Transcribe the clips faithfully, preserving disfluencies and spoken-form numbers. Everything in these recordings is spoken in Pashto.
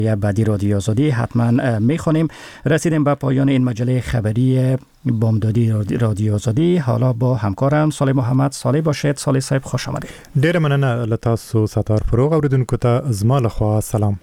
یا بعدی رادیو آزادی حتما میخوانیم. رسیدیم به پایان این مجله خبری بامدادی رادیو آزادی. حالا با همکارم صالح محمد. صالح باشید. صالح صاحب خوش آمدید. ډیر مننه له تاسو ستار فروغ اوریدونکو ته زما لخوا سلام.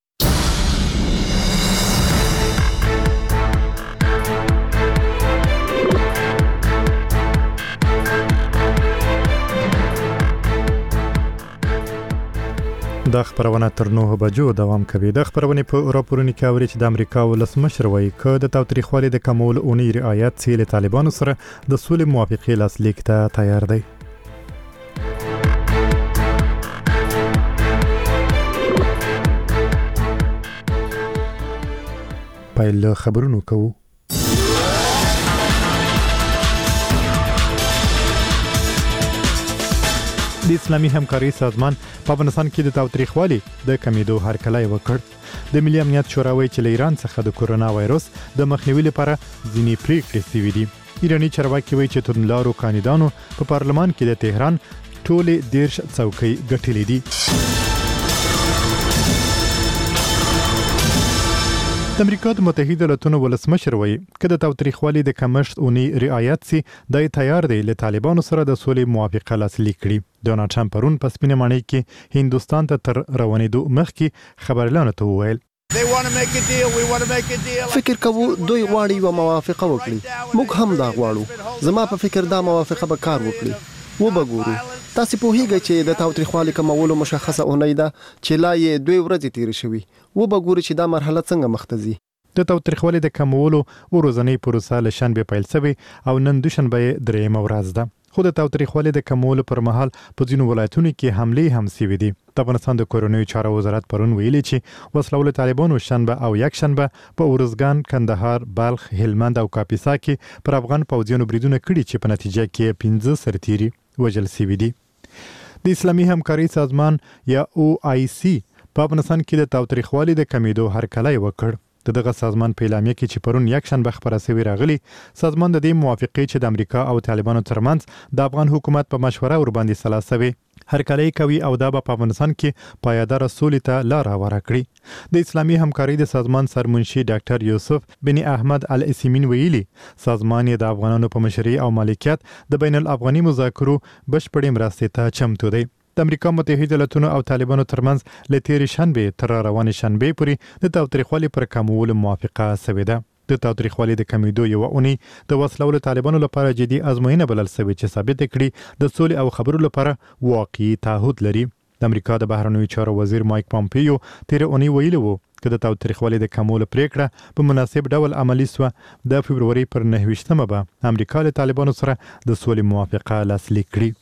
د خبرونه تر نوه بجو دوام کوي. د خبرونه په راپورونو کې اوري چې د امریکا ولسمشر وایي چې د تاوتریخوالي د کمول اونۍ رعایت سي له طالبانو سره د سولې موافقې لاسلیک ته تیار دی. پایله خبرونو کوو. د اسلامي همکاري سازمان په افغانستان کې د تاوتریخوالي د کمیدو هرکلی وکړ. د ملي امنیت شورا وایي چې له ایران څخه د کورونا وایرس د مخنیوي لپاره ځینې پریکړې شوې دي. ایراني چارواکي وایي چې توندلارو کاندیدانو په پارلمان کې د تهران ټولې دیرش څوکۍ ګټلې دي. د امریکا د متحده ایالاتونو ولسمشر وایي چې د تاوتریخوالي د کمښت اونۍ رعایت سي د تیار دی له طالبانو سره د سولې موافقه لاسلیک کړي. ډونالډ ټرمپ پرون په سپینه ماڼۍ کې هندوستان ته تر روانېدو مخکې خبريالانو ته وویل فکر کوو دوی غواړي یو موافقه وکړي. موږ هم دا غواړو. زما په فکر دا موافقه به کار وکړي. و به ګورو. تاسو په هیګه چې د تاوتریخوالي کمولو مشخصه اونۍ ده چې لا یې دوی ورځې تیر شوي. و به ګورو چې دا مرحله څنګه مخ ته ځي. د تاوتریخوالي د کمولو ورځنۍ پروسه له شنبه پیل شوه او نن دوشنبه درېمه ورځ ده. خو د تاوتریخوالي د کمولو پر مهال په ځینو ولایتونو کې حملې هم شوې دي. د افغانستان د کورونوي چارو وزارت پرون ویلي چې وسلوال طالبانو شنبه او یک شنبه په اورزګان، کندهار، بلخ، هلمند او کاپیسا کې پر افغان پوځیانو بریدونه کړي چې په نتیجه کې پنځه سرتیري وژل شوي دي. د اسلامي همکاري سازمان یا او آی سی په افغانستان کې د تاوتریخوالي د کمیدو هرکلی وکړ. د دغه سازمان په اعلامیه کې چې پرون یک شنبه خبره شوې راغلی، سازمان د دې موافقې چې د امریکا او طالبانو ترمنځ د افغان حکومت په مشوره ور باندې سلا شوی هرکلی کوي او دا په افغانستان کې پایدار سولې ته لار هواره کړي. د اسلامي همکاري د سازمان سرمنشي ډاکټر یوسف بن احمد الاسیمین ویلي سازمان د افغانانو په مشرۍ او مالکیت د بین الافغاني مذاکرو بشپړې مرستې ته چمتو دی. د امریکا متحده ایالاتونو او طالبانو ترمنځ له تیرې شنبه تر روانې شنبه پورې د تاوتریخوالي پر کمولو موافقه شوې ده. د تاوتریخوالي د کمیدو یو اونۍ د وسلوال طالبانو لپاره جدي ازموینه بلل شوې چې ثابت کړي د سولې او خبرو لپاره واقعي تعهد لري. د امریکا د بهرنیو چارو وزیر مایک پامپیو تیر اونۍ ویلي وو چې د تاوتریخوالي د کمولو پریکړه په مناسب ډول عملی سوه. د فبروري پر نهه به امریکا له طالبانو سره د سولې موافقه لاسلیک کړي.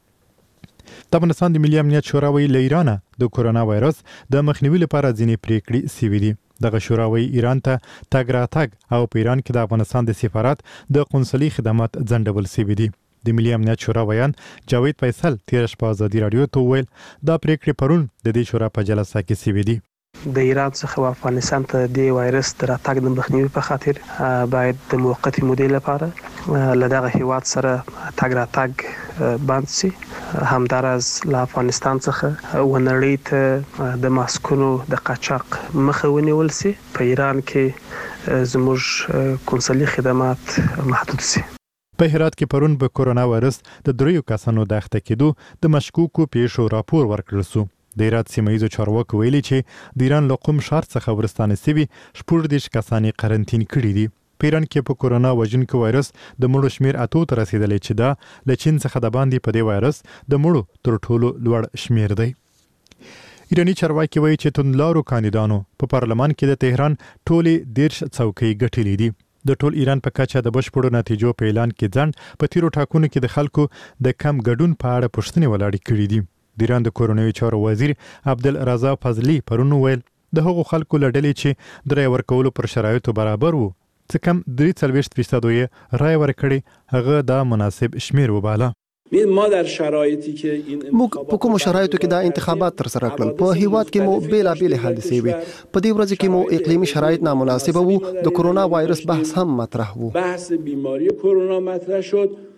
د افغانستان د ملي امنیت شورا وایي له ایران د کورونا وایرس د مخنیوي لپاره ځینې پریکړې شوې دي. دغه شورا وایي ایران ته تګ راتګ او په ایران کې د افغانستان د سفارت د قونسلي خدمات ځنډول شوي دي. د ملي امنیت شورا ویان جاوید فیصل تیر شپه ازادي رادیو ته وویل دا پریکړې پرون د دې شورا په جلسه کې شوې دي. د ایران څخه افغانستان ته د وایرس د راتګ د مخنیوي په خاطر باید د موقتي مودې لپاره له دغه هیواد سره تګ راتګ بند شي. همدارس له افغانستان څخه ونړۍ ته د ماسکونو د قاچاق مخه ونیول شي. په ایران کې زموږ قونسلي خدمات محدود شي. په هرات کې پرون په کورونا وایرس د دریو کسانو د اخته کېدو د مشکوکو پیښو راپور ورکړل شو. د هرات سیمه چارواکو ویلي چې د ایران له قم ښار څخه ورستانه شوي شپږ دېرش کسان قرنطین کړي دي. په ایران کې په کورونا وژونکي وایرس د مړو شمیر اتو ته رسیدلی چې دا له چین څخه د باندې په دې وایرس د مړو تر ټولو لوړ شمیر دی. ایراني چارواکي وایي چې توندلارو کاندیدانو په پارلمان کې د تهران ټولې دیرش څوکۍ ګټلې دي. د ټول ایران په کچه د بشپړو نتیجو په اعلان کې ځنډ په تیرو ټاکنو کې د خلکو د کم ګډون په اړه پوښتنې ولاړې کړي دي. د ایران د کورونوي چارو وزیر عبدالرضا فضلي پرون ویل د هغو خلکو له ډلې چې د رای ورکولو پر شرایطو برابر وو څه کم درې څلوېښت فیصدو یې رای ورکړې هغه دا مناسب شمیر وباله. ما در شرایطی که این موږ په کوم شرایطو کې دا انتخابات تر سره کړل. په هیواد کې مو بیلابېلې حادثې وي. په دې ورځ کې مو اقلیمي شرایط نامناسبه وو. د کورونا وایرس بحث هم مطرح وو. بحث بیماری کرونا مطرح شد.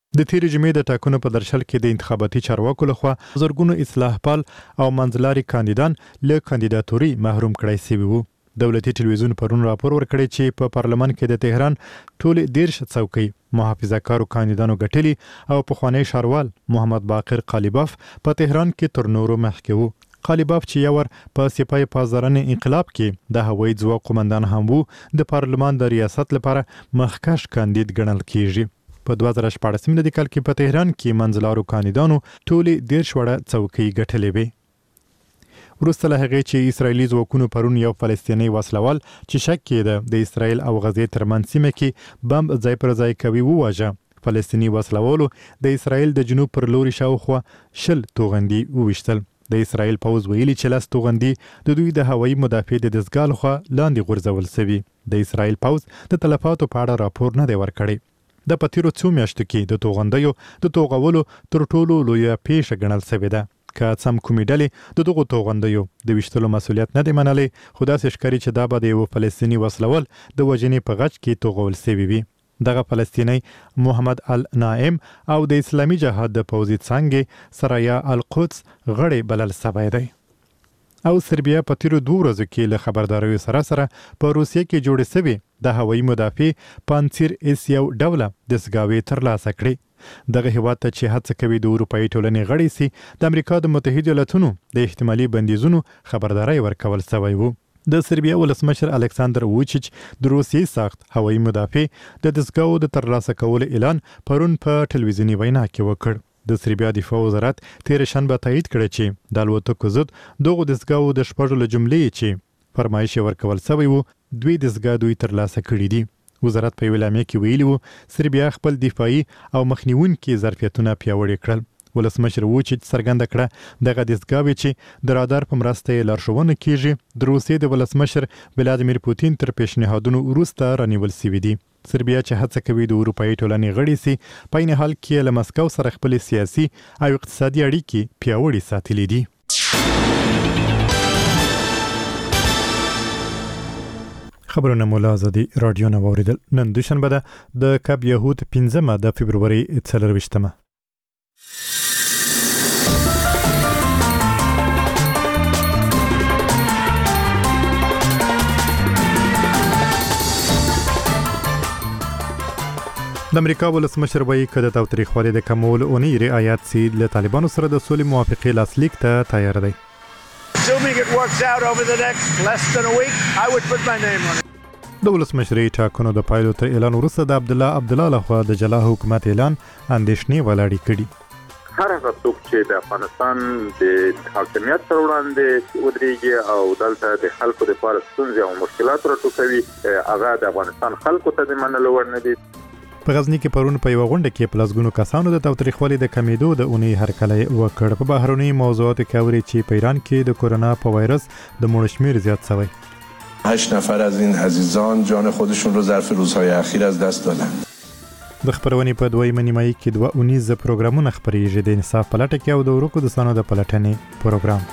د تیرې جمعې د ټاکنو په درشل کې د انتخاباتي چارواکو لخوا زرګونو اصلاح پال او منځلاري کاندیدان له کاندیداتوري محروم کړای شوي وو. دولتي ټلویزیون پرون راپور ورکړی چې په پارلمان کې د تهران ټول دیرش څوکۍ محافظه کارو کاندیدانو ګټلي او پخوانی ښاروال محمد باقر قالیباف په تهران کې تر نورو مخکې وو. قالیباف چې یور په سپاه پاسدارانه انقلاب کې د هوایي ځواک قومندان هم وو، د پارلمان د ریاست لپاره مخکښ کاندید ګڼل کیږي. په دوه زره شپاړس میلادي کال کې په تهران کې منځلارو کاندیدانو ټولې دیرش وړه څوکۍ ګټلې وې. وروسته له هغې چې اسرائیلي ځواکونو پرون یو فلسطینی وسلوال چې شک کېده د اسرائیل او غزې ترمنځ سیمه کې بم ځای پر ځای کوي وواژه. فلسطیني وسلوالو د اسرائیل د جنوب پر لوري شاوخوا شل توغندي وویشتل. د اسرائیل پوځ ویلي چې لس توغندي د دوی د هوایي مدافع د دستګاه لخوا لاندې غورځول سوي. د اسرائیل پوځ د تلفاتو په اړه راپور نه دی ورکړی. د په تیرو څو میاشتو کې د توغندیو د توغولو تر ټولو لویه پیښه ګڼل سوې ده. که څم کومې ډلې د دغو توغندیو د ویشتلو مسؤلیت نه دی منلی، خو داسې ښکاري چې دا به د یوه فلسطیني وسلوال د وژنې په غچ کې توغول سوي وي. دغه فلسطینی محمد النائم او د اسلامي جهاد د پوځي څانګې سرایا القدس غړی بلل سوی دی. او سربیا په تیرو دوه ورځو کې له خبرداریو سره سره په روسیې کې جوړې سوي د هوایي مدافع پانسیر اس یو ډوله دستګاوې ترلاسه کړې. دغه هیواد ته چې هڅه کوي د اروپایي ټولنې غړی سي، د امریکا د متحده ایالاتونو د احتمالي بندیزونو خبرداری ورکول سوی وو. د سربیا ولسمشر الکساندر ووچیچ د روسیې ساخت هوایي مدافع د دستګاو د ترلاسه کولو اعلان پرون په ټلویزیوني وینا کې وکړ. د سربیا دفاع وزارت تیر شنبه تایید کړی چې د الوتکو ضد دغو دستګاو د شپږو له جملې چې فرمایش ورکول سوی وو دوی دستګاه دوی ترلاسه کړي دي. وزارت په یوه اعلامیه کې ویلي وو سربیا خپل دفاعي او مخنیوونکي ظرفیتونه پیاوړي کړل. ولسمشر ووچیچ څرګنده کړه دغه دستګاوې چې د رادار په مرسته یې لارښوونه کیږي د روسیې د ولسمشر ولادیمیر پوتین تر پیشنهادونو وروسته رانیول سوي دي. سربیا چې هڅه کوي د اروپایي ټولنې غړی سي، په عین حال کې له مسکو سره خپلې سیاسي او اقتصادي اړیکې پیاوړې ساتلې دي. خبرونه مولا آزادي رادیو نه واوریدل. نن دوشنبه ده د کب یهود پنځمه د فبروري څلرویشتمه. د امریکا ولسمشر وایي که د تاوتریخوالي د کمولو اونۍ رعایت سي، له طالبانو سره د سولې موافقې لاسلیک ته تیار دی. د ولسمشرۍ ټاکنو د پایلو تر اعلان وروسته د عبدالله عبدالله لخوا د جلا حکومت اعلان اندېښنې ولاړې کړي. هر هغه څوک چې د افغانستان د حاکمیت پر وړاندې ودرېږي او دلته د خلکو لپاره ستونزې او مشکلات راټوکوي، هغه د افغانستان خلکو ته د منلو وړ نه دي. په غزني کې پرون په یوه غونډه کې په لسګونو کسانو د تاوتریخوالي د کمیدو د اونۍ هرکلی وکړ. په بهرنیو موضوعاتو کې اوري چې په ایران کې د کورونا په وایرس د مړو شمیر زیات شوی. هشت نفر از این عزیزان جان خودشون رو ظرف روزهای اخیر از دست دادن. د خبرونې په دویمه نیمایي کې دوه اونیزه پروګرامونه خپریږي، د انصاف په لټه کې او د ورکو دوستانو د پلټنې پروګرام.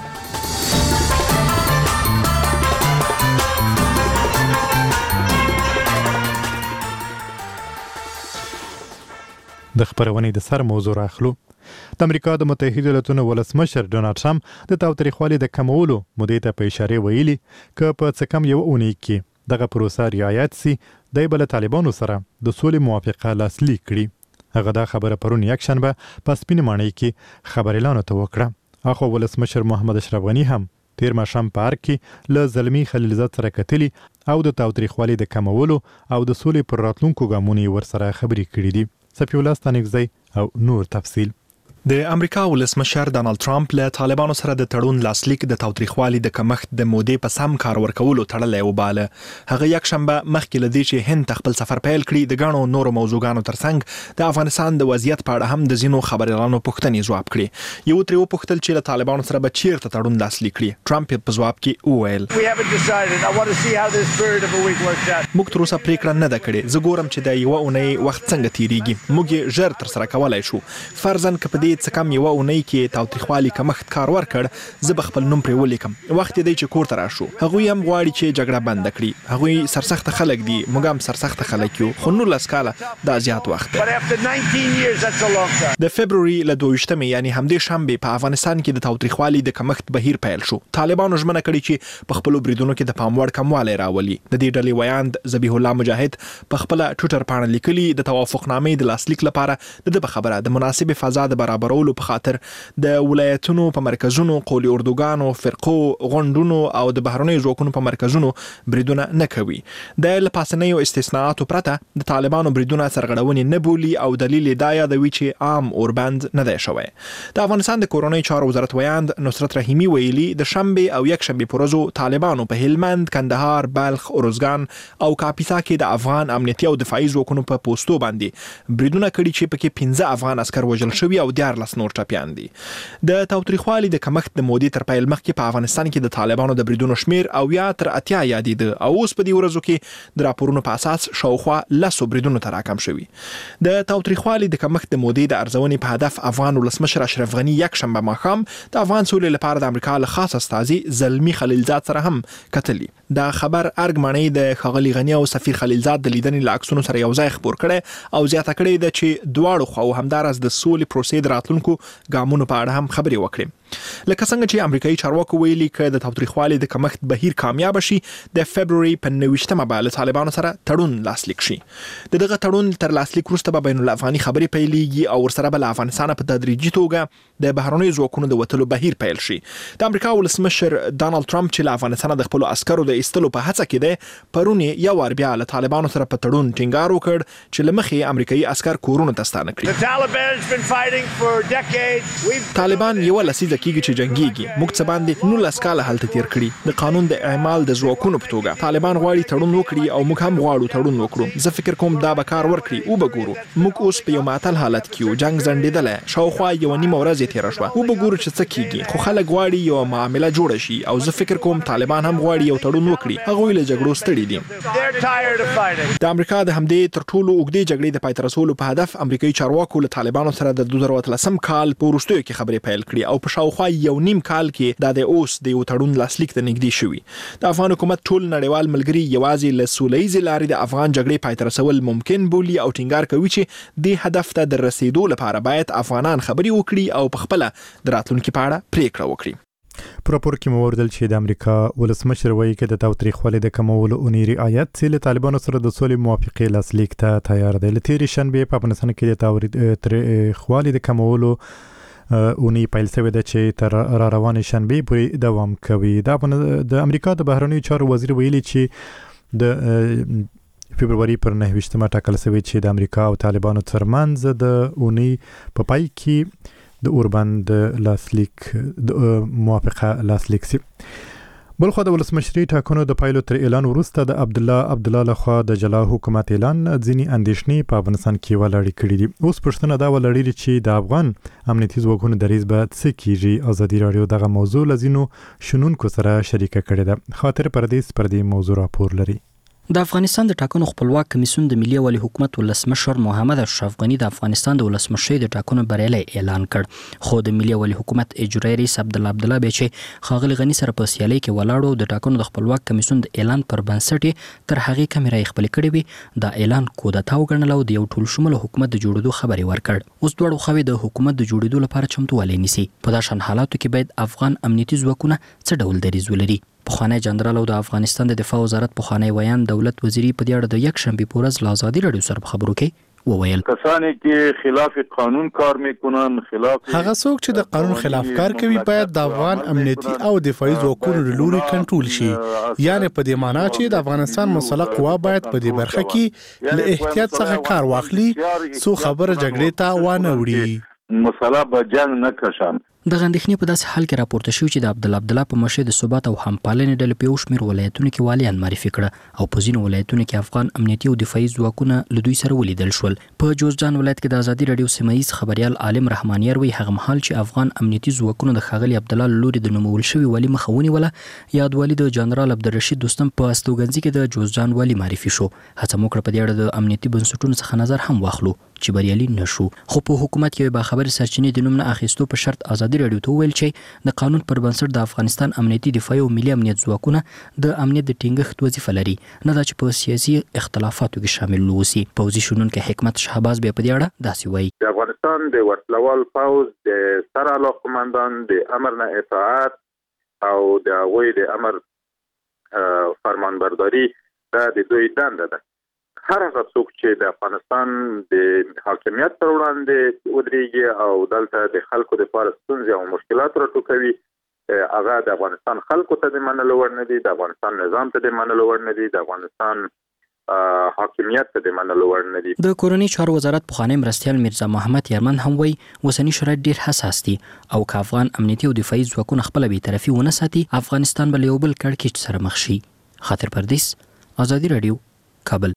د خبرونې د سر موضوع راخلو. د امریکا د متحده ایالاتونو ولسمشر ډونالډ ټرمپ د تاوتریخوالي د کمولو مودې ته په اشاره ویلي که په څه کم یو اونۍ کې دغه پروسه رعایت سي، دی به له طالبانو سره د سولې موافقه لاسلیک کړي. هغه دا خبره پرون یکشنبه په سپین ماڼۍ کې خبر اعلان وکړه. اخو ولسمشر محمد اشرف غنی هم تیر ماښام په ارګ کې له زلمي خلیلزاد سره کتلي او د تاوتریخوالي د کمولو او د سولې پر راتلونکو ګامونو ورسره خبرې کړې دي. سفی الله ستانکزی او نور تفصیل. د امریکا ولسمشر ډانلډ ټرمپ له طالبانو سره د تړون لاسلیک د تاوتریخوالي د کمښت د مودې په سم کار ورکولو تړلی وباله. هغه یک شنبه مخکې له دې چې هند خپل سفر پیل کړي د ګڼو نورو موضوعګانو ترڅنګ د افغانستان د وضعیت په اړه هم د ځینو خبريالانو پوښتنې ځواب کړي. یو ترې وپوښتل چې له طالبانو سره به چیرته تړون لاسلیک کړي. ټرمپ په ځواب کې وویل موږ تر اوسه پریکړه نه ده کړې. زه ګورم چې د یوه اونۍ وخت څنګه تیریږي. موږ یې ژر ترسره کولی شو. فرضاً که په دې څه کم یو اونۍ کې تاوتریخوالي کمښت کار ورکړ زه به خپل نوم پرې ولیکم. وخت دی چې کور ته راشو. هغوی هم غواړي چې جګړه بند کړي. هغوی سرسخت خلک دي، موږ هم سرسخت خلک یو، خو نولس کاله دا زیات وخت دی. د فبروري له دوه ویشتمې یعنی همدې شنبې په افغانستان کې د تاوتریخوالي د کمښت بهیر پیل شو. طالبانو ژمنه کړې چې په خپلو بریدونو کې د پام وړ کموالی راولي. د دې ډلې ویاند ذبیح الله مجاهد په خپله ټویټر پاڼه لیکلي د توافقنامې د لاسلیک لپاره د ده په خبره د مناسبې فضا د برابرولو په خاطر د ولایتونو په مرکزونو، قولي اردوګانو، فرقو، غونډونو او د بهرنیو ځواکونو په مرکزونو بریدونه نه کوي. د له پاسنیو استثناءاتو پرته د طالبانو بریدونه سرغړونې نه بولي او دلیل یې دا یادوي چې عام اوربند نه دی شوی. د افغانستان د کورنیو چارو وزارت ویاند نصرت رحیمي ویلي د شنبې او یک شنبې په ورځو طالبانو په هلمند، کندهار، بلخ، ارزګان او کاپیسا کې د افغان امنیتي او دفاعي ځواکونو په پوستو باندې بریدونه کړي چې پکې پنځه افغان عسکر وژل شوي او دیارلس نور ټپیان دي. د تاوتریخوالي د کمښت د مودې تر پیل مخکې په افغانستان کې د طالبانو د بریدونو شمیر او یا تر اتیا یادېده او اوس په دې ورځو کې د راپورونو په اساس شاوخوا لسو بریدونو ته راکم شوي. د تاوتریخوالي د کمښت د مودې د ارزونې په هدف افغان ولسمشر اشرف غني یک شنبه ماښام د افغان سولې لپاره د امریکا له خاص استازي زلمي خلیلزاد سره هم کتلی. دا خبر ارګ معنی د ښاغلي غني او سفیر خلیلزاد د لیدنې له عکسونو سره یو ځای خپور کړی او زیاته کړې ده چې دواړو خواو همداراز د سولې پروسې د راتلونکو ګامونو په اړه هم خبرې وکړي. لکه څنګه چې امریکایي چارواکو ویلي که د تاوتریخوالي د کمښت بهیر کامیاب شي د فبروري په نهه ویشتمه به له طالبانو سره تړون لاسلیک شي. د دغه تړون تر لاسلیک وروسته به بین الافغاني خبرې پیلېږي او ورسره به له افغانستانه په تدریجي توګه د بهرنیو ځواکونو د وتلو بهیر پیل شي. د امریکا ولسمشر ډانلډ ټرمپ چې له افغانستانه د خپلو عسکرو د ایستلو په هڅه کې دی پرون یې یو وار بیا له طالبانو سره په تړون ټینګار وکړ چې له مخې امریکایي عسکر کورونو ته ستانه کړي. طالبان یو لسیزه کېږي چې جنګي موږ څه باندې نولس کاله هلته تیر کړي. د قانون د اعمال د ځواکونو په توګه طالبان غواړي تړون وکړي او موږ هم غواړو تړون وکړو. زه فکر کوم دا به کار ورکړي او به ګورو. موږ اوس په یو معطل حالت کې یو، جنګ ځنډېدلی، شاوخوا یوه نیمه ورځ تېره شوه. او به ګورو چې څه کېږي. خو خلک غواړي یوه معامله جوړه شي او زه فکر کوم طالبان هم غواړي یو تړون وکړي. هغوی له جګړو ستړي دي. د امریکا د همدې تر ټولو اوږدې جګړې د پای ته رسولو په هدف امریکایي چارواکو له طالبانو سره د دوه زره اتلسم کال په وروستیو کې خبرې پیل کړي او په شاوخوا یو نیم کال کې دا د اوس د یو تړون لاسلیک ته نږدې شوي. د افغان حکومت ټول نړیوال ملګري یوازې له سوله ییزې لارې د افغان جګړې پای ته رسول ممکن بولي او ټینګار کوي چې دې هدف ته د رسیدو لپاره باید افغانان خبرې وکړي او په خپله د راتلونکي په اړه پریکړه وکړي. په راپور کې مو اوریدل چې د امریکا ولسمشر وایي چې د تاوتریخوالي د کمولو اونۍ رعایت چې له طالبانو سره د سولې موافقې لاسلیک ته تیار دی. له تېرې شنبې په افغانستان کې د تاوتریخوالي د کمولو اونۍ پیل شوې ده چې تر را روانې شنبې پورې دوام کوي. د امریکا د بهرنیو چارو وزیر ویلي چې د فبروري پر نهه ویشتمه ټاکل شوی چې د امریکا او طالبانو ترمنځ د اونۍ په پای کې د اوربند لاسلیک د موافقه لاسلیک سي. بلخو د ولسمشري ټاکنو د پایلو تر اعلان وروسته د عبد الله عبد الله لخوا د جلا حکومت اعلان ځینی اندېښنې په افغانستان کې ولاړې کړې دي. اوس پښتنه دا ولړې چې د افغان امنیتي ځواکونو دریځ به څه کیږي. ازادي رادیو دغه موضوع لزینو شنونکو سره شریکه کړې ده. خاطر پردیس پر دې موضوع راپور لري. د افغانستان د ټاکنو خپلواک کمیسیون د ملي ولي حکومت ولسمشر محمد اشرف غني د افغانستان د ولسمشۍ د ټاکنو بریالی اعلان کړ. خو د ملي ولي حکومت اجرایي رئیس عبد الله عبد الله به چې خاغلی غني سره په سیالي کې ولاړو د ټاکنو د خپلواک کمیسیون د اعلان پر بنسټ تر هغه کمیرای خپل کړي وي دا اعلان کودتا وګڼل او د یو ټول شموله حکومت د جوړېدو خبري ورکړ. اوس دوړو خوي د حکومت د جوړېدو لپاره چمتووالی نیسي. په داسې حالاتو کې باید افغان امنیتي ځواکونه څه ډول دریځ ولري. پخوانی جنرال او د افغانستان د دفاع وزارت پخوانی ویان دولت وزیری په دې اړه د یک شنبه په ورځ له ازادي رادیو سره خبرو کې وویل کسانی که خلاف قانون کار میکنن خلاف هغه څوک چې د قانون خلاف کار کوي باید د افغان امنیتي او دفاعي ځواکونو له لوري کنټرول شي. یعنی په دې معنی چې د افغانستان مسلح قوا باید په دې برخه کې له احتیاط څخه کار واخلي څو خبره جګړې ته وانه وړي. مسله به جنگ نکشن. د غندښنې په داسې حال کې راپورته شو چې د عبد الله عبد الله په مشر د ثبات او همپالنې ډلې په یو شمېر ولایتونو کې والیان معرفي کړه او په ځینو ولایتونو کې افغان امنیتي او دفاعي ځواکونه له دوی سره ولیدل شول. په جوزجان ولایت کې د ازادي رادیو سیمایي خبريال عالم رحمانیار وی هغه مهال چې افغان امنیتي ځواکونه د خاغلی عبد الله لوري د نومول شوی ولی مخونی ولا یاد ولی د جنرال عبدالرشید دوستم په استوګنځي کې د جوزجان ولی معرفي شو. هڅه موکړه په دې اړه د امنیتي بنسټونو څخه نظر هم واخلو. چې بریالي نشو. خو په حکومت کې به خبر سرچینې د نوم نه اخیستو په شرط ازادي رادیو ته ویل چې د قانون پر بنسټ د افغانستان امنیتي دفاعي او ملي امنیت ځواکونه د امنیت د ټینګښت وظیفه لري، نه دا چې په سیاسي اختلافاتو کې شامل ووسی. پوځي شنونکو حکمت شهباز به په دې اړه داسې وایي: د افغانستان د وسلوال پوځ د سر علاقمندان د امر نه اطاعت او د هغوی د امر فرمانبرداري دا د دوی دنده ده. هر هغه څوک چې د افغانستان د حاکمیت پر وړاندې ودرېږي او دلته د خلکو لپاره ستونزې او مشکلات راټوکوي، هغه د افغانستان خلکو ته د منلو وړ نه دي، د افغانستان نظام ته د منلو وړ نه دي، د افغانستان حاکمیت ته د منلو وړ نه دي. د کورنۍ چارو وزارت پخوانی مرستیال میرزا محمد یارمن هم وایي اوسني شرایط ډیر حساس دي او که افغان امنیتي او دفاعي ځواکونه خپل بی‌طرفي ونه ساتي، افغانستان به له یو بل کړکېچ سره مخ شي. خاطر پردیس، آزادي رادیو، کابل.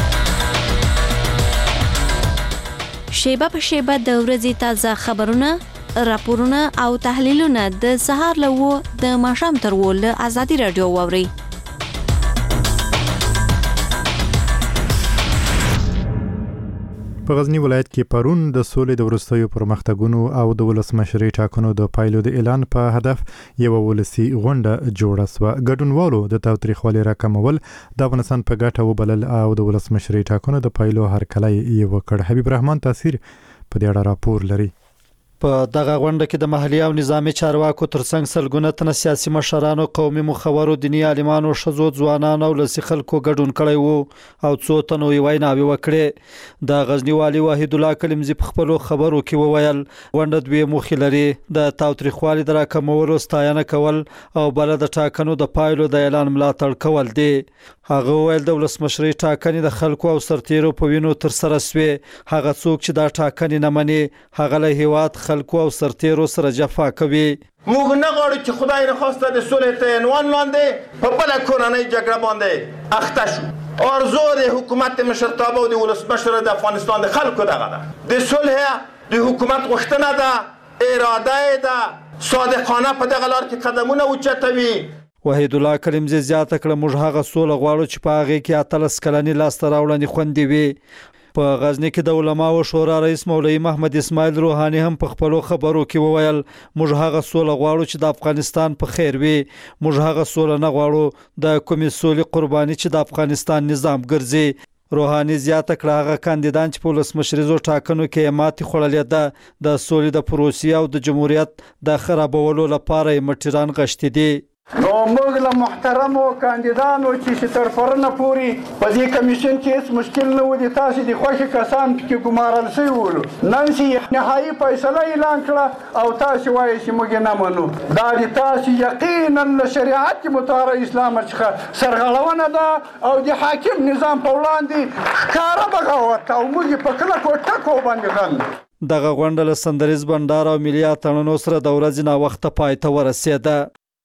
شیبه په شیبه د ورځې تازه خبرونه، راپورونه او تحلیلونه د سهار له و د ماښام تر و له آزادي رادیو واورئ. په غزنی ولایت کې پرون د سولې د وروستیو پرمختګونو او د ولسمشرۍ ټاکنو د پایلو د اعلان په هدف یو ولسی غونډه جوړه شوه. ګډونوالو د تاوتریخوالي راکمول د افغانستان په ګټه وبلل او د ولسمشرۍ ټاکنو د پایلو هرکلی یې وکړ. حبیب رحمان تاثیر په دې اړه راپور لري. په دغه غونډه کې د محلي او نظامی چارواکو ترڅنګ سلګونه تنه سیاسي مشرانو، قومي مخورو، دینی عالمانو، ښځو، ځوانانو او لسی خلکو ګډون کړی وو او څو تنو یې ویناوې وکړې. د غزنی والي وحید الله کلمزي په خپلو خبرو کې وویل غونډه دوی موخې لري: د تاوتریخوالي د راکمولو ستاینه کول او بل د ټاکنو د پایلو د اعلان ملاتړ کول دي. هغه ویل د ولسمشرۍ ټاکنې د خلکو او سرتیرو په وینو تر سره سوې. هغه څوک چې دا ټاکنې نه مني هغه له هیواد خلکو او سرتیرو سره جفا کوي. موږ نه غواړو چې خدای نخواسته د صلح په عنوان لاندې په بله کورنۍ جګړه باندې اخته شو. ارزو د حکومت مشرتابه او د ولسمشر د افغانستان د خلکو دغه ده. د صلح د حکومت غوښتنه ده، اراده ده، صادقانه په دغه لار کې قدمونه اوچتوي. وحید الله کلمزي زیاته کړه موږ هغه سوله غواړو چې په هغه کې اتلس کلنې لاسته راوړنې خوندې وي. په غزنی کې د علماو شورا رئیس مولوي محمد اسماعیل روحاني هم په خپلو خبرو کې وویل موږ هغه سوله غواړو چې د افغانستان په خیر وي. موږ هغه سوله نه غواړو د کومې سولې قرباني چې د افغانستان نظام ګرځي. روحاني زیاته کړه هغه کاندیدان چې په ولسمشریزو ټاکنو کې ماتې خوړلې ده د سولې د پروسې او د جمهوریت د خرابولو لپاره یې مټیران غشتي دي. نو موږ له محترمو کاندیدانو چې تر پرونه پورې په دې کمیشن کې هیڅ مشکل نه و، د تاسې د خوښې کسان پکې ګمارل شوي ولو، نن چې نهایي فیصله اعلان کړه او تاسې وایئ چې موږ یې نه منو، دا د تاسې یقینا له شریعت مطهره اسلام څخه سرغړونه ده او د حاکم نظام په وړاندې ښکاره بغاوت او موږ یې په کلکو ټکو باندې غندو. دغه غونډه له سندریز بنډار او ملي اتڼونو سره د ورځې ناوخته پای ته ورسېده.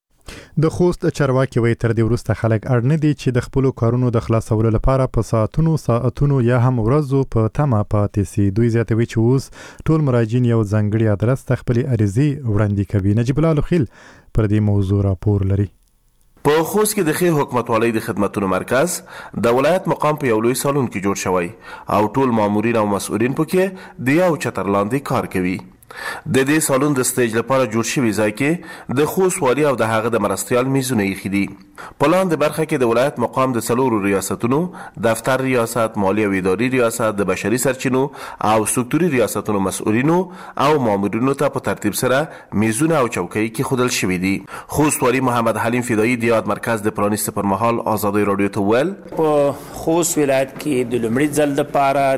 د خوست چارواکي وایي تر دې وروسته خلک اړ نه دي چې د خپلو کارونو د خلاصولو لپاره په ساعتونو ساعتونو یا هم ورځو په تمه پاتې سي. دوی زیاتوي چې اوس ټول مراجعین یو ځانګړي ادرس ته خپلې عریضې وړاندې کوي. نجیب الله لخیل پر دې موضوع راپور لري. په خوست کې د خیر حکومتوالۍ د خدماتو مرکز د ولایت مقام په یو لوی سالون کې جوړ شوی او ټول مامورین او مسؤلین پکې د یو چتر لاندې کار کوي. د دې سالون د سټیج لپاره جوړ شوی ځای کې د خوست والي او د هغه د مرستیال میزونه ایښي دي. په لاندې برخه کې د ولایت مقام د څلورو ریاستونو دفتر ریاست، مالی او اداري ریاست، د بشري سرچینو او سکتوري ریاستونو مسؤلینو او مامورینو ته په ترتیب سره میزونه او چوکۍ کېښودل شوي دي. خوست والي محمد حلیم فدایي د یاد مرکز د پرانیست پر مهال آزادۍ راډیو ته وویل په خوست ولایت کې د لومړي ځل لپاره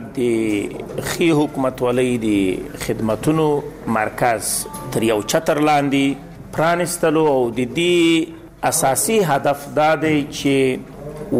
د خیر حکومتوالۍ د خدماتونو مرکز تر یو چتر لاندې پرانستلو او د دې اساسي هدف دا دی چې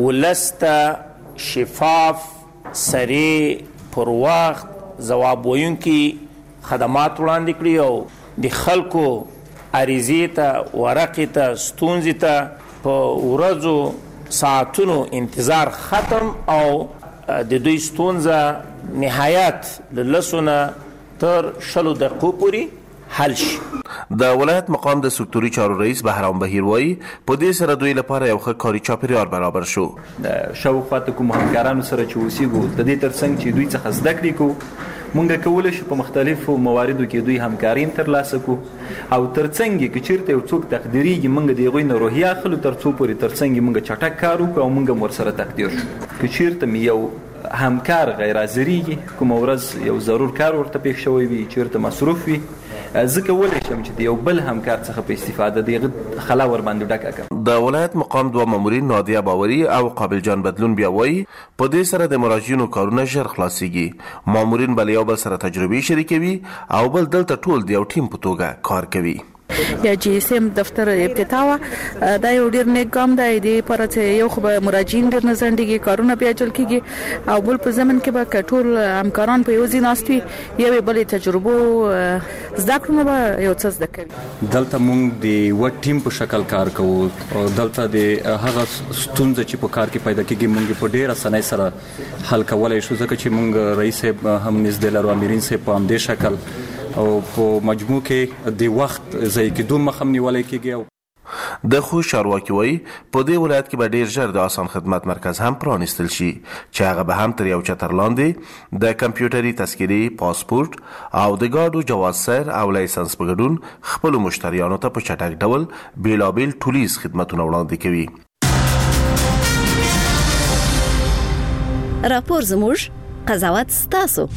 ولسته شفاف، سریع، پر وخت ځواب ویونکي خدمات وړاندې کړي او د خلکو عریضې ته، ورقې ته، ستونزې ته په ورځو ساعتونو انتظار ختم او د دوی ستونزه نهایت له لسو نه تر شلو دقیقو پورې حل شي. د ولایت مقام د سکتوري چارو رئیس بهرام بهیر وایي په دې سره دوی لپاره یو ښه کاري چاپیریال برابر شو. د شاوخوا کوم همکارانو سره چې اوسېږو د دې ترڅنګ چې دوی څخه زده کړې کوو مونږ کولی شو په مختلفو مواردو کې دوی همکاري ترلاسه کړو او ترڅنګ کې چیرته یو څوک تقدیریږي مونږ د هغوی نه روحیه اخلو تر څو پورې ترڅنګ مونږ چټک کار وکړو او مونږ هم ورسره تقدیر شو. که چیرته مې یو همکار غیر حاضریږي کومه ورځ یو ضرور کار ورته پېښ شوی وي چیرته مصروف وي زه کولی شم چې د یو بل همکار څخه په استفاده د هغه خلا ورباندې ډکه کړم. د ولایت مقام دوه مامورین نادیه باوري او قابل جان بدلون بیا وایي په دې سره د مراجعینو کارونه ژر خلاصیږي. مامورین بل یو بل سره تجربې شریکوي او بل دلته ټول د یو ټیم په توګه کار کوي. یا جی سیم دفتر افتتاح دا یو ډیر نیک ګام دی د پرته یو خو مراجعین ډیر نزندګي کارونه بیا چل کیږي او بل په زمن کې به کټول همکاران په یو ځای ناستوي یو بل تجربه زده کړو به یو څه زده کوي. دلته مونږ د یو ټیم په شکل کار کوو او دلته د هغه ستونزې چې په کار کې پیدا کیږي مونږ په ډیر اسانۍ سره حل کولای شو ځکه چې مونږ رئیس هم نږدې لرو امرین سه په همدې شکل او په مجموع کې د وخت ځای کې دوه مخم نیولای کېږي. د خو چارواکي وایي په دې ولایت کې به ډیر ژر د آسان خدمت مرکز هم پرانیستل شي چې هغه به هم تر یو چتر لاندې د کمپیوټري تذکرې پاسپورت او د ګاډو جواز سیر او لایسنس په ګډون خپل مشتریانو ته په چټک ډول بیلابیل ټولیز خدمتونه وړاندې کوي. راپور زموږ قضاوت ستاسو.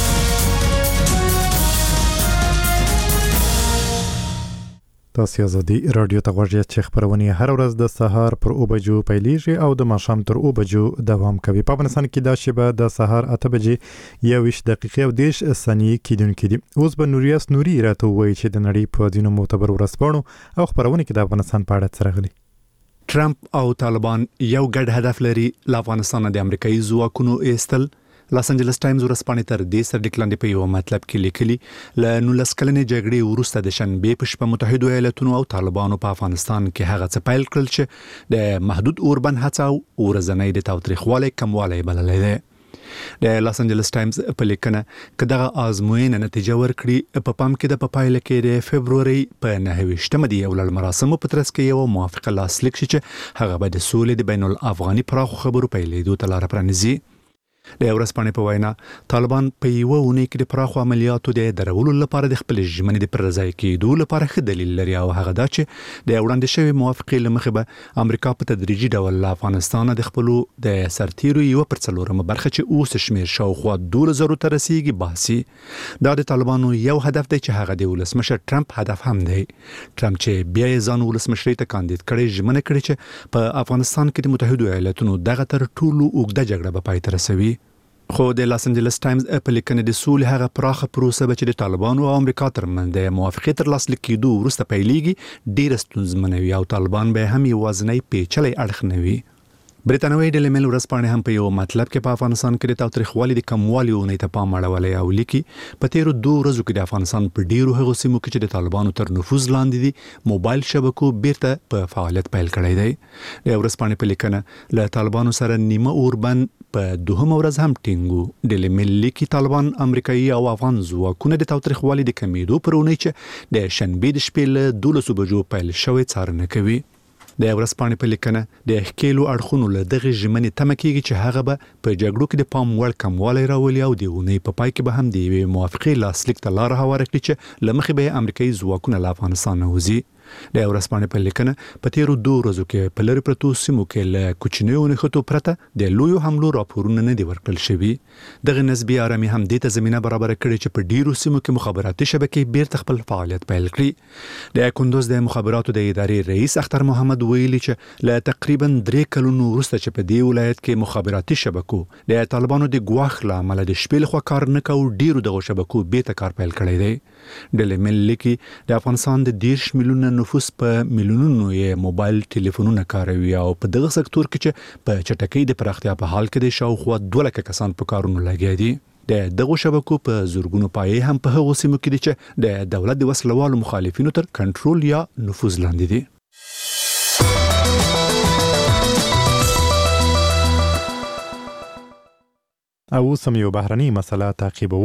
تاسو ازادي رادیو ته غوږی چې خبرونه هر ورځ د سهار پر او بجو پیلیږي او د ماښام تر او بجو دوام کوي. په افغانستان کې دا شیبه د سهار اته بجې یوویشت دقیقې او دېرش ثانیې کېدونکې دي. اوس به نوریاس نوري راته ووایي چې د نړۍ په ځینو معتبر ورځپاڼو او خبرونه کې د افغانستان په اړه څه راغلي. ټرمپ او طالبان یو ګډ هدف لري له افغانستان د امریکایي ځواکونو ایستل. لاس انجلس ټایمز ورځپاڼې تر دې سره ډیکلاندې په یو مطلب کې لیکلي له نولس کلنې جګړې وروسته د شنبې په شپه متحده ایالاتونو او طالبانو په افغانستان کې هغه څه پیل کړل چې د محدود اوربند هڅه او ورځنۍ د تاوتریخوالي کموالی بللی دی. د لاس انجلس ټایمز په لیکنه کې دغه آزموینه نتیجه ورکړي په پام کې د په پایله کې د فبروري په نهه ویشتمه د یو لړ مراسمو په ترڅ کې یو موافقه لاسلیک شي چې هغه به د سولې د بین الافغاني پراخو خبرو پیلېدو ته لاره پرانیزي. د ورځپاڼې په وینا طالبان په یوه اونۍ کې د پراخو عملیاتو د درولو لپاره د خپل ژمنې د پرځای کېدو لپاره ښه دلیل لري او هغه دا چې د وړاندې شوی موافقې له مخې به امریکا په تدریجي ډول له افغانستان د خپلو د سرتیرو یوه پر څلورمه برخه چې اوس شمېر شاوخوا دولس زرو ته رسیږي باسي. دا د طالبانو یو هدف دی چې هغه د ولسمشر ټرمپ هدف هم دی. ټرمپ چې بیا یې ځان ولسمشرۍ ته کاندید کړی ژمنه کړې چې په افغانستان کې د متحده ایالاتونو دغه تر ټولو اوږده جګړه به پای ته رسوي. خو د لاس انجلس ټایمز په لیکنه د سولې هغه پراخه پروسه به چې د طالبانو او امریکا ترمنځ د موافقې تر لاسلیک کېدو وروسته پیلېږي ډېره ستونزمنه وي او طالبان به هم یوازینی پیچلی اړخ نه وي. برېټانوي ډیلی میل ورځپاڼې هم په یو مطلب کې په افغانستان کې د تاوتریخوالي د کموالي اونۍ ته پام اړولی او لیکي په تیرو دوه ورځو کې د افغانستان په ډیرو هغو سیمو کې چې د طالبانو تر نفوذ لاندې دي موبایل شبکو بیرته په فعالیت پیل کړی دی. د ورځپاڼې په لیکنه له طالبانو سره نیمه اوربند په دوهمه ورځ هم ټینګو. ډیلی میل لیکي طالبان امریکایي او افغان ځواکونه د تاوتریخوالي د کمیدو پر اونۍ چې د شنبې د شپې له دولسو بجو پیل شوی څارنه کوي. د ورځپاڼې په لیکنه د ښکېلو اړخونو له دغې ژمنې تمه کېږي چې هغه به په جګړو کې د پام وړ کموالی راولي او د اونۍ په پای کې به هم د یوې موافقې لاسلیک ته لاره هواره کړي چې له مخې به یې امریکایي ځواکونه له افغانستان نه وځي. د ورځپاڼې په لیکنه په تیرو دوه ورځو کې په لرې پرتو سیمو کې له کوچنیو نښتو پرته د لویو حملو راپورونه نه دي ورکړل شوي. دغه نسبي آرامي هم دې ته زمینه برابره کړې چې په ډیرو سیمو کې مخابراتي شبکې بیرته خپل فعالیت پیل کړي. د کندوز د مخابراتو د ادارې رئیس اختر محمد ویلي چې له تقریبا درې کلونو وروسته چې په دې ولایت کې مخابراتي شبکو د طالبانو د ګواښ له امله د شپې لخوا کار نه کوي ډیرو دغو شبکو بیرته کار پیل کړی دی. ډیلی میل لیکي د افغانستان د دېرش میلیونه نفوس په میلیونونو یې موبایل ټلیفونونه کاروي او په دغه سکتور کې چې په چټکۍ د پراختیا په حال کې د شاوخوا دوه لکه کسان په کارونو لګیا دي. د دغو شبکو په زورګونو پایې هم په هغو سیمو کې دي چې د دولت د وسلوالو مخالفینو تر کنټرول یا نفوذ لاندې دي. او سم یو بهرني مسله تعقیبوو.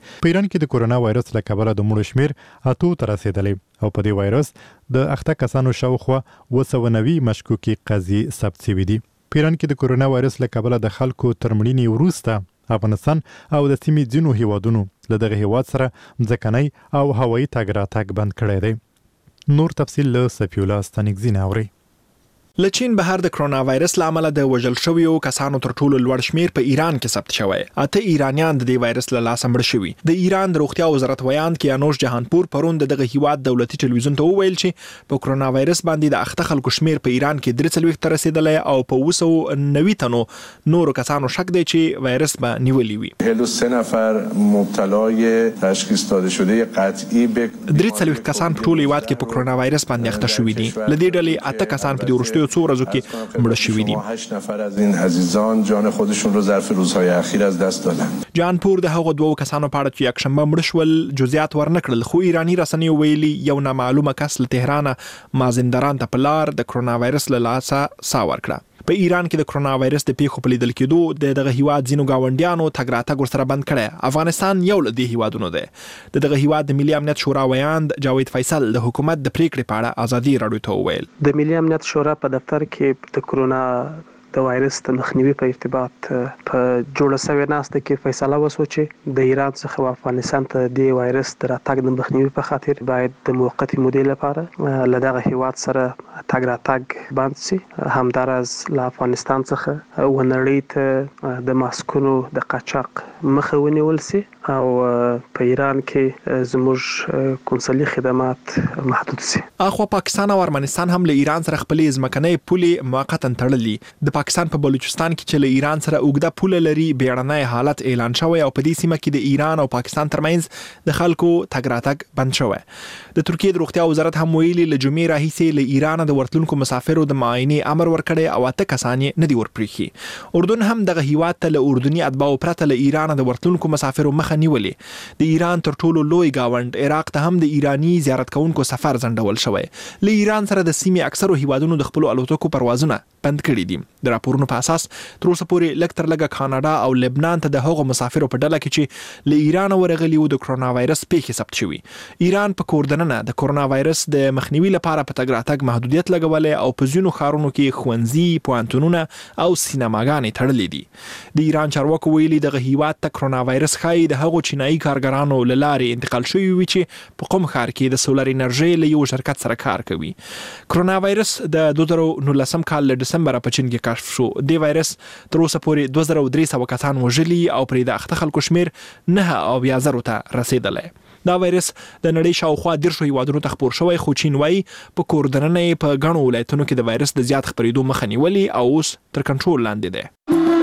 په ایران کې د کورونا وایرس له کبله د مړو شمیر اتو ته رسیدلی او په دې وایرس د اخته کسانو شاوخوا اوه سوه نوي مشکوکي قضیې ثبت شوي دي. په ایران کې د کورونا وایرس له کبله د خلکو تر مړینې وروسته افغانستان او د سیمې ځینو هیوادونو له دغه هیواد سره ځمکنی او هوایي تګ راتګ بند کړی دی. نور تفصیل له صفی الله ستانکزي نه اوري. له چین بهر د کرونا وایرس لامل د وژل شویو کسانو تر ټولو لوړ شمیر په ایران کې ثبت شوی. اته ایرانیان د دې وایرس له لاسه مړ شوي. د ایران د روغتیا وزارت ویاند کیانوش جهانپور پرون دغه هیواد دولتي ټلویزیون ته وویل چې په کرونا وایرس باندې د اخته خلکو شمیر په ایران کې درې څلوېښت ته رسیدلی او په اوه سوه نوي تنو نورو کسانو شک دی چې وایرس به نیولی وي. چهل و سه نفر مبتلای تشخیص داده شده قطعی به درې څلوېښت کسان په ټول هیواد کې په کرونا وایرس باندې اخته شوي دي. له دې ډلې اته کسان په دې وروستیو څو ورځو کې مړه شوي دي. هشت نفر از این عزیزان جان خودشون رو ظرف روزهای اخیر از دست دادن. جانپور د هغو دوو کسانو په اړه چې یکشنبه مړه شول جزئیات ورنکړل، خو ایرانی رسنیو ویلي یو نامعلومه کس له تهران مازندران ته په لار د کرونا وایرس له لاسه ساه ورکړه. په ایران کې د کرونا وایرس د پیښو په لیدل کېدو د دغه هیواد ځینو گاونډیانو تګ راتګ ورسره بند کړی. افغانستان یو له دې هیوادونو دی. د دغه هیواد د ملي امنیت شورا ویاند جاوید فیصل د حکومت د پریکړې په اړه ازادي راډیو ته وویل. د ملي امنیت شورا په دفتر کې د کرونا د وایرس د مخنیوي په ارتباط په جوړه شوې ناسته کې فیصله وشوه چې د ایران څخه افغانستان ته د وایرس د راتګ د مخنیوي په خاطر باید د موقتي مودې لپاره له دغه هیواد سره تګ راتګ بند شي. همداراز له افغانستان څخه ونړۍ ته د ماسکونو د قاچاق مخه ونیول شي او په ایران کې زموږ کنسولي خدمات محدود شي. اخو پاکستان او ارمنستان هم له ایران سره خپلې ځمکنۍ پولې موقتا تړلې. د پاکستان په بلوچستان کې چې له ایران سره اوږده پوله لري بیړنی حالت اعلان شوی او په دې سیمه کې د ایران او پاکستان ترمنځ د خلکو تګ راتګ بند شوی. د ترکیې د روغتیا وزارت هم ویلي له جمعې راهیسې له ایران د ورتلونکو مسافرو د معاینې امر ورکړی او اته کسان یې نه دي ورپریښي. اردن هم دغه هیواد ته له اردني اتباعو پرته له ایران د ورتلونکو مسافرو مخه نیولې. د ایران تر ټولو لوی گاوند عراق ته هم د ایرانی زیارت کوونکو سفر ځنډول شوی. له ایران سره د سیمې اکثرو هیوادونو د خپل الوتکو پروازونه بند کړي دي. د راپورونو په اساس تر اوسه پورې لږ تر لږه کاناډا او لبنان ته د هغو مسافرو په ډله کې چې له ایران ورغلي وو د کرونا وایرس پیښې ثبت شوي. ایران په کور دننه د کرونا وایرس د مخنیوي لپاره په تګ راتګ محدودیت لګولې او په ځینو ښارونو کې ښوونځي، پوهنتونونه او سینماګانې تړلې دي. د ایران چارواکو ویلي دغه هیواد ته کرونا وایرس ښایي د هغو چینایي کارګرانو له لارې انتقال شوي وي چې په قم ښار کې د سولر انرژۍ له یو شرکت سره کار کوي. کرونا وایرس د دوه زره نولسم کال له ډسمبره په چین کې کشف شو. د وایرس تر اوسه پورې دوه زره درې سوه کسان وژلي او پرې د اخته خلکو شمیر نه اویا زرو ته رسیدلی. دا وایرس د نړۍ شاوخوا دیرشو هیوادونو ته خپور شوی، خو چین وایي په کور دننه یې په ګڼو ولایتونو کې د وایرس د زیات خپرېدو مخه نیولې او اوس تر کنټرول لاندې دی.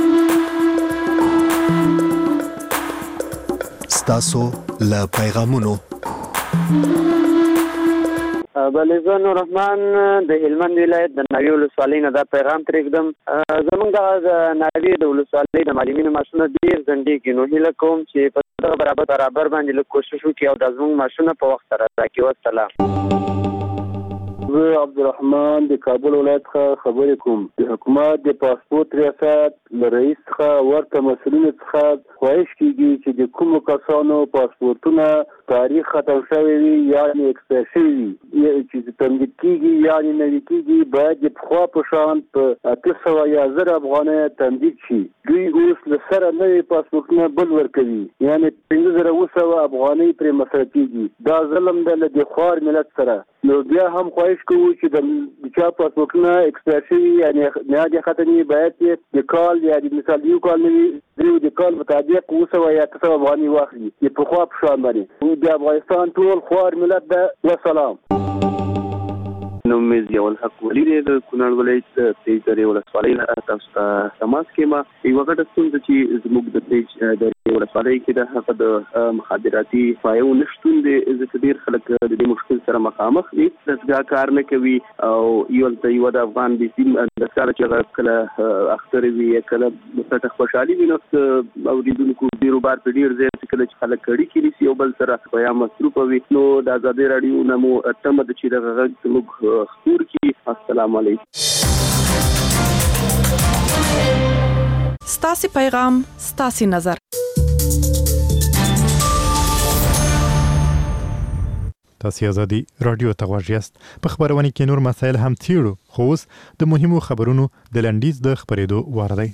ستاسو له پیغامونو بلې نور رحمان د هلمند ولایت د ناوې ولسوالۍ نه دا پیغام ترېږدم. زمونږ د ناوې د ولسوالۍ د معلمینو معاشونه ډېر ځنډېږي، نو هیله کوم چې په دغه برابر برابر باندې لږ کوشش وکړي او دا زموږ معاشونه په وخت سره راکړي. والسلام. زه عبدالرحمن د کابل ولایت څخه خبرې کوم. د حکومت د پاسپورت ریاست له رئیس څخه ورته مسؤلینو څخه خواهش کیږي چې د کومو کسانو پاسپورتونه تاریخ ختم شوی وي یعنې اکسپایر شوي وي چې تمدید کیږي یعنې نوي کیږي باید د پخوا په شان په اته سوه یا زر افغانۍ تمدید شي. دوی اوس له سره نوي پاسپورتونه بل ورکوي یعنې پنځه زره اوه سوه افغانۍ پرې مصرف کیږي. دا ظلم دی له د خوار ملت سره. نو بیا هم خواهش کوو چې د چا پاسپورتونه اکسپایر شوي یعنې میعاد یې ختم وي باید یې د کال یا د مثال د یو کال نه وي درېو د کال مطابق اوه سوه یا اته سوه افغانۍ واخلي د پخوا په شان باندې. د افغانستان ټول خوار ملت ده. وسلام. نوم مې ضیاء الحق ولی دی د کونړ ولایت د تیج درې ولسوالۍ نه تاسو ته تماس کېما. یوه غټه ستونزه چې زموږ د تیج درې ولسوالۍ کې ده هغه د مخابراتي پایو نشتون دی. ځکه ډېر خلک د دې مشکل سره مخامخ دي. دستګاه کار نه کوي او یو هلته یوه د افغان د سیم دستګاه چې هغه کله اختر وي یا کله مثبته خوشحالي وي نو اورېدونکو ډېرو بار په ډېر ځای چې کله چې خلک اړیکې نیسي یو بل سره په یا مصروفه وي نو د ازادۍ راډیو نه مو تمه ده چې دغه غږ زموږ خپور کی. السلام علیکم. ستاسو پیغام ستاسو نظر. تاسو ازادي رادیو ته غواړئ په خبرونه کې نور مسایل هم تیرو خو اوس د مهمو خبرونو د لنډیز د خبرېدو وار دی.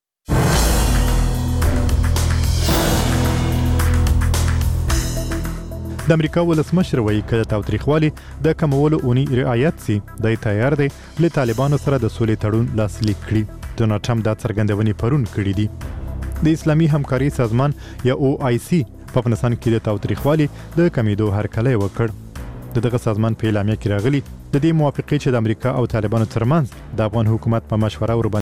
د امریکا ولسمشر وایي چې تاوتریخوالي د کمولو اونۍ رعایت سي د تیار دی له طالبانو سره د سولې تړون لاسلیک کړي. ډونالډ ټرمپ دا څرګندونې پرون کړې دي. د اسلامي همکاري سازمان یا او آی سی په افغانستان کې د تاوتریخوالي د کمیدو هرکلی وکړ. دغه سازمان په اعلامیه کې راغلي د دې موافقې چې د امریکا او طالبانو ترمنځ د افغان حکومت په مشوره ور